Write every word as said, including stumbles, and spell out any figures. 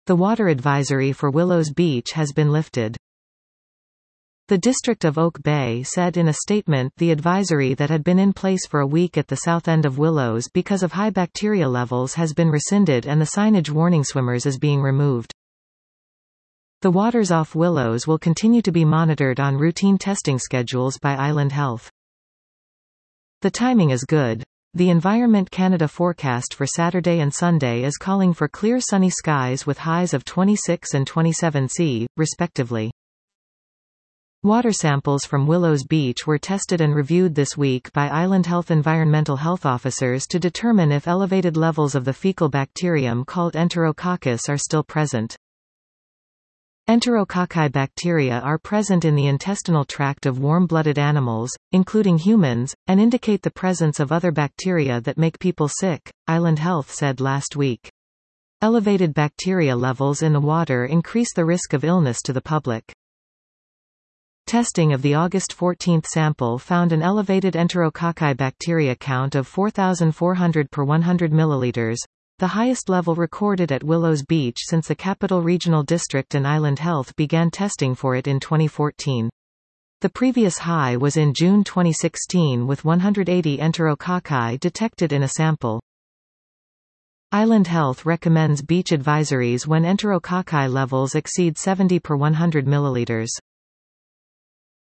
The water advisory for Willows Beach has been lifted. The District of Oak Bay said in a statement the advisory that had been in place for a week at the south end of Willows because of high bacteria levels has been rescinded and the signage warning swimmers is being removed. The waters off Willows will continue to be monitored on routine testing schedules by Island Health. The timing is good. The Environment Canada forecast for Saturday and Sunday is calling for clear sunny skies with highs of twenty-six and twenty-seven Celsius, respectively. Water samples from Willows Beach were tested and reviewed this week by Island Health environmental health officers to determine if elevated levels of the fecal bacterium called Enterococcus are still present. Enterococci bacteria are present in the intestinal tract of warm-blooded animals, including humans, and indicate the presence of other bacteria that make people sick, Island Health said last week. Elevated bacteria levels in the water increase the risk of illness to the public. Testing of the August fourteenth sample found an elevated Enterococci bacteria count of four thousand four hundred per one hundred milliliters, the highest level recorded at Willows Beach since the Capital Regional District and Island Health began testing for it in twenty fourteen. The previous high was in June twenty sixteen with one hundred eighty Enterococci detected in a sample. Island Health recommends beach advisories when Enterococci levels exceed seventy per one hundred milliliters.